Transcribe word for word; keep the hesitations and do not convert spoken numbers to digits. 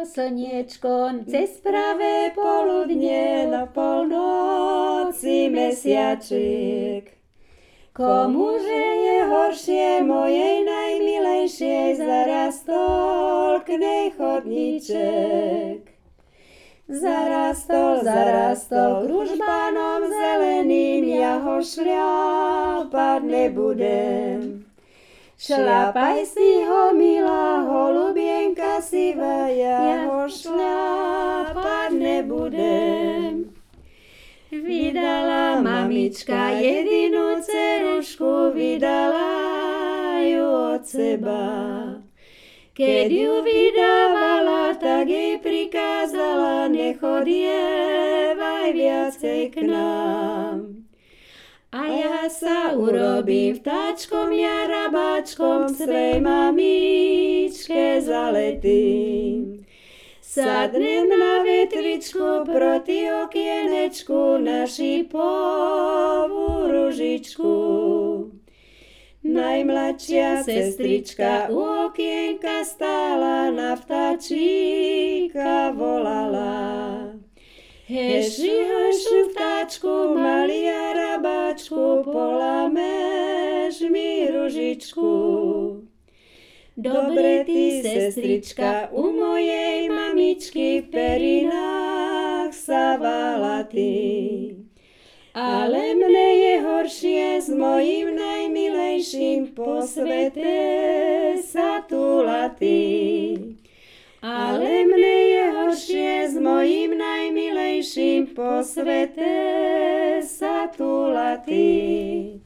slniečko cez pravé poludne na polnoci mesiačik. Komuže je horšie mojej najmilejšej zarastol k nej chodníček. Zarastol, zarastol kružbánom zeleným, ja ho šľapať nebudem. Šľapaj si ho, milá holubienka sivá, ja ho šľapať nebudem. Vydala mamička jedinú dcerušku, vydala ju od seba. Keď ju vydávala, tak jej prikázala, nechodievaj viacej k nám. A ja sa urobím vtáčkom, ja rabáčkom, svej mamičke zaletím. Sadnem na vetričku proti okienečku na šipovú ružičku. Najmladšia sestrička u okienka stála, na vtáčika volala. Heši, hešu vtáčku, malý a rabáčku, polameš mi ružičku. Dobre ty, sestrička, u mojej mamičky v perinách sa vala ty. Ale mne je horšie s mojím najmilejším, po svete sa túla ty. Ale mne je horšie s mojím najmilejším, po svete sa túla ty.